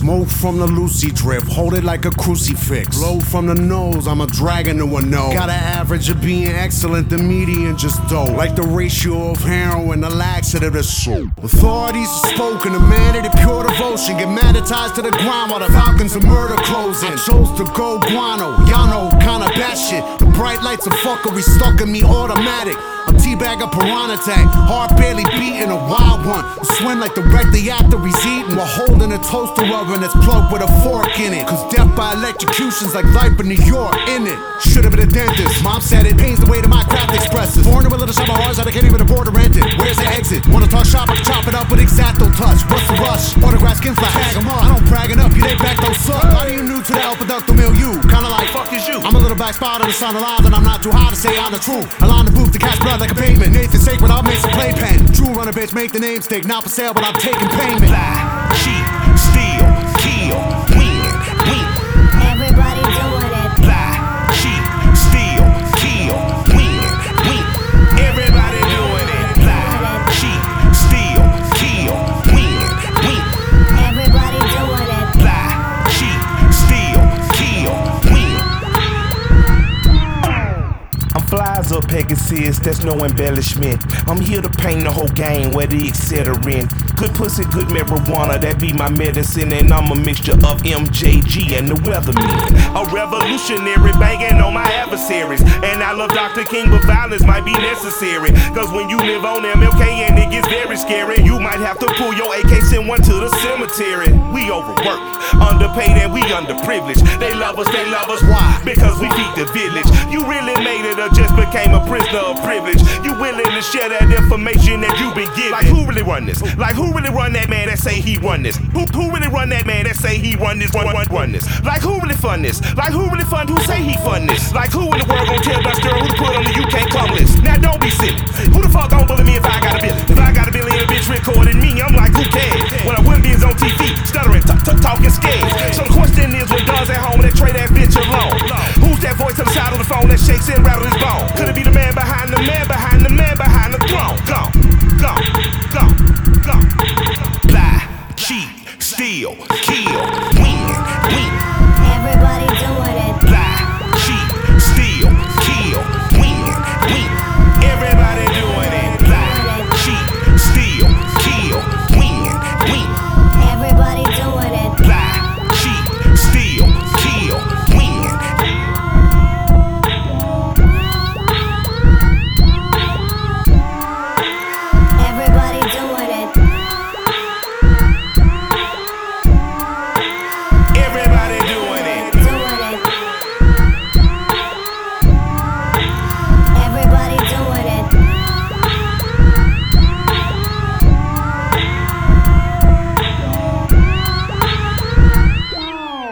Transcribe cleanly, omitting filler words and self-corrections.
Smoke from the Lucy drip, hold it like a crucifix. Blow from the nose, I'm a dragon to a no. Got an average of being excellent, the median just dope. Like the ratio of heroin, the laxative to soap. Authorities are spoken, a man of the pure devotion. Get magnetized to the grind while the falcons of murder closing. I chose to go guano, y'all know, kinda bad shit. The bright lights of fuckery stuck in me automatic. I'm teabag a piranha tank, heart barely beating, a wild one. I swim like the wreck the actor he's eating, while holding a toaster oven that's plugged with a fork in it. Cause death by electrocution's like life in New York, in it. Should've been a dentist, mom said it pains the way that my craft expresses. Born in the middle of the summer hearts that I can't even afford to rent it. Where's the exit? Wanna talk shop, I can chop it up with X-Acto touch. What's the rush? Autograph skin flash, tag 'em up. I don't bragging up, you they back those suck. How do you new to the El Producto milieu? Kinda like, fuck is you? I'm a little black spot on the sun alive, and I'm not too high to say I'm the truth. I line the booth to catch blood like a pavement. Nathan sacred, I'll make some playpen. True runner bitch, make the name stick. Not for sale, but I'm taking payment. Lie, cheat, steal, kill, win. Everybody doing it. Lie, cheat, steal, kill, win. Everybody doing it. Lie, cheat, steal, kill, win. Everybody doing it. Lie, cheat, steal, kill, win. I'm flies up Pegasus, that's no embellishment. I'm here to paint the whole game where the etc. in. Good pussy, good marijuana, that be my medicine. And I'm a mixture of MJG and the Weatherman. A revolutionary banging on my adversaries. And I love Dr. King, but violence might be necessary. Cause when you live on MLK and it gets very scary, you might have to pull your AK, send one to the cemetery. We overworked, underpaid, and we underprivileged. They love us, why? Because we feed the village. You really made it or just became a prisoner of privilege? You willing to share that information that you've been given? Like who really run this? Like who really run that man that say he run this? Who really run that man that say he run this? Run this? Like who really fund this? Like who really fund who say he fund this? Like who in the world gon' tell Dutch girl who to put on the You Can't Come list? Now don't be silly. Who the fuck gon' bully me if I got a billion? If I got a billion, a bitch recording me, I'm like who cares? When I wouldn't be on TV, stuttering, talking scared. So the question is, when Don's at home and that trade that bitch alone, who's that voice on the side of the phone that shakes and rattles his bone? Could it be the man behind the man behind the man behind the throne? Gone. Lie, cheat, steal, kill, win.